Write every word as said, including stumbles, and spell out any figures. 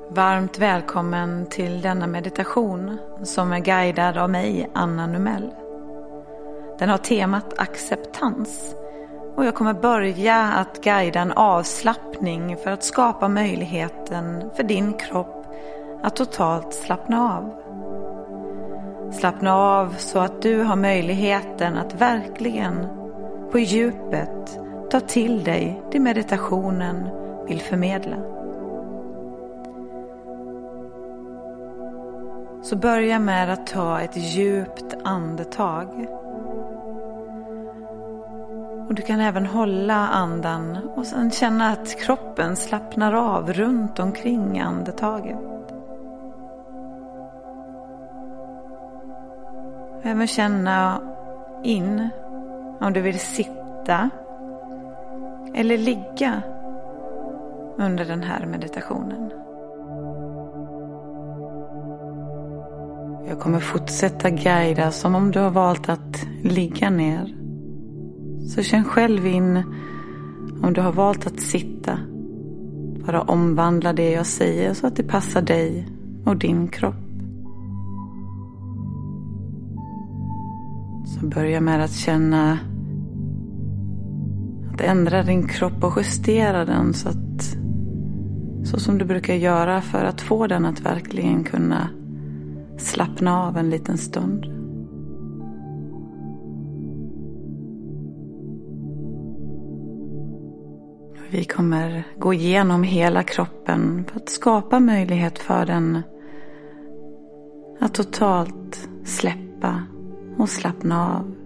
Varmt välkommen till denna meditation som är guidad av mig, Anna Numell. Den har temat acceptans och jag kommer börja att guida en avslappning för att skapa möjligheten för din kropp att totalt slappna av. Slappna av så att du har möjligheten att verkligen på djupet ta till dig det meditationen vill förmedla. Så börja med att ta ett djupt andetag. Och du kan även hålla andan och sedan känna att kroppen slappnar av runt omkring andetaget. Även känna in om du vill sitta eller ligga under den här meditationen. Jag kommer fortsätta guida som om du har valt att ligga ner. Så känn själv in om du har valt att sitta. Bara omvandla det jag säger så att det passar dig och din kropp. Så börja med att känna att ändra din kropp och justera den så att så som du brukar göra för att få den att verkligen kunna slappna av en liten stund. Vi kommer gå igenom hela kroppen för att skapa möjlighet för den att totalt släppa och slappna av.